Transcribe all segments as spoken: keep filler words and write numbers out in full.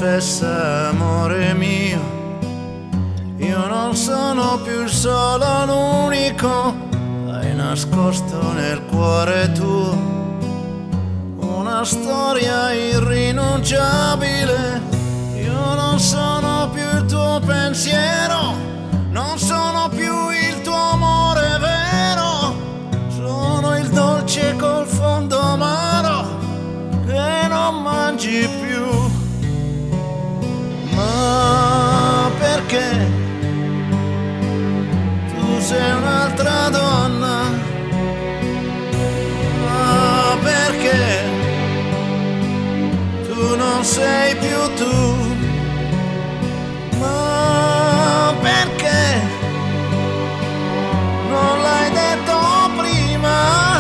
confessa, amore mio, io non sono più il solo, l'unico. Hai nascosto nel cuore tuo una storia irrinunciabile. Io non sono più il tuo pensiero, non sono più il tuo amore vero. Sono il dolce col fondo amaro che non mangi più. Ma perché tu sei un'altra donna? Ma perché tu non sei più tu? Ma perché non l'hai detto prima?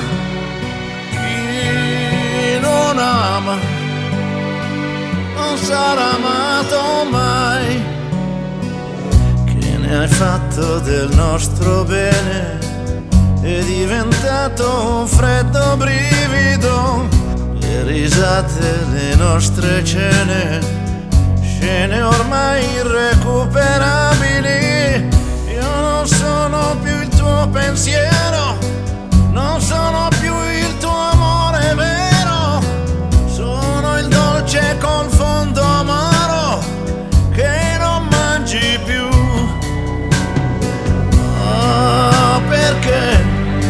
Chi non ama non sarà amato mai. Che ne hai fatto del nostro bene? È diventato un freddo brivido. Le risate, le nostre cene, scene ormai irrecuperabili. Io non sono più il tuo pensiero, non sono più il tuo amore vero. Sono il dolce col fondo amaro che non mangi più. Ah, perché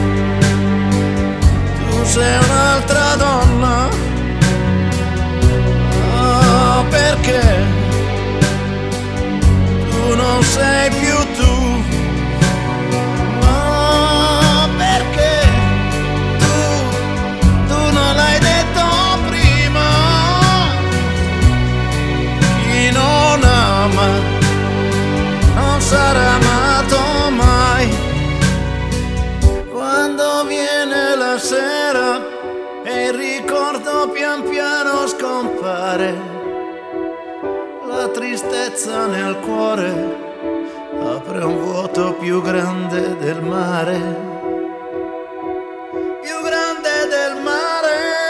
tu sei un'altra donna? Ah, perché tu non sei più tu? Ah, perché tu, tu non l'hai detto prima? Chi non ama non sarà amato mai. Quando viene la sera e il ricordo pian piano scompare, la tristezza nel cuore apre un vuoto più grande del mare, più grande del mare.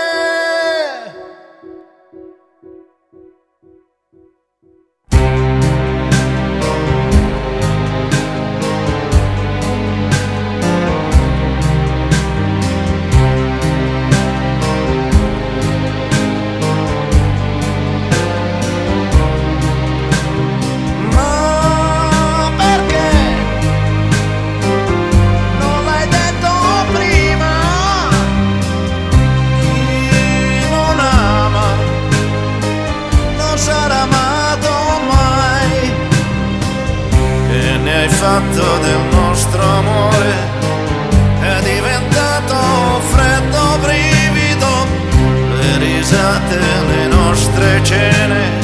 Hai fatto del nostro amore, è diventato un freddo brivido. Le risate, le nostre cene,